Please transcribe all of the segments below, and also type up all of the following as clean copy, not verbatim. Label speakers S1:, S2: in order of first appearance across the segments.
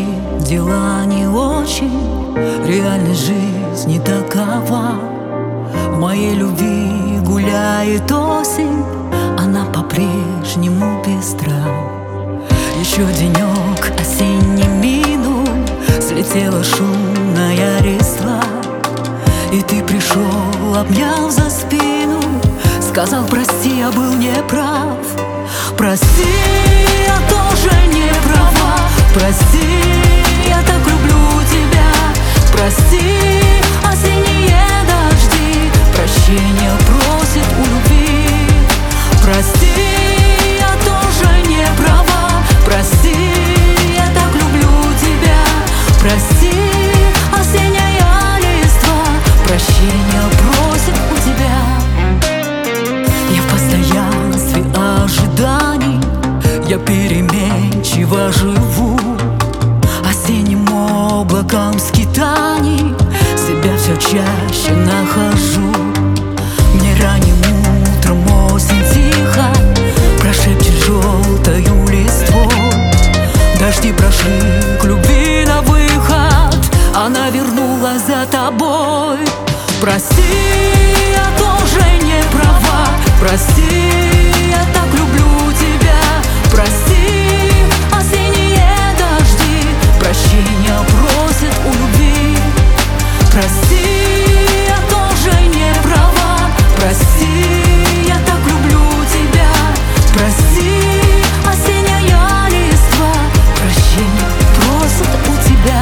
S1: дела не очень, реальность жизни такова. В моей любви гуляет осень, она по-прежнему пестра. Еще денек осенний минул, слетела шумная листва, и ты пришел, обнял за спину, сказал: прости, я был неправ. Прости, я тоже не права. Прости, я так люблю тебя. Прости, осенние дожди прощения просит у любви. Прости, я тоже не права. Прости, я так люблю тебя. Прости, осенняя листва прощения просит у тебя. Я в постоянстве ожиданий, я переменчиво живу, осенним облаком скитаний себя все чаще нахожу. Мне ранним утром осень тихо прошепчет желтою листвой. Дожди прошли к любви на выход, она вернулась за тобой. Прости, я тоже не права. Прости, я так люблю тебя. Прости, осенние дожди прощения просят у любви. Прости, я тоже не права. Прости, я так люблю тебя. Прости, осенняя листва прощения просят у тебя.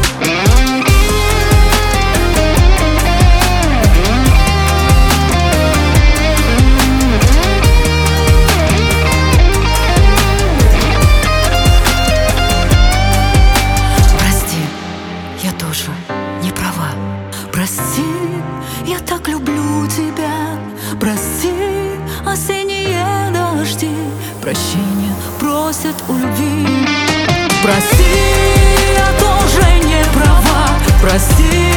S1: Не права. Прости, я так люблю тебя. Прости, осенние дожди прощения просят у любви. Прости, я тоже не права. Прости,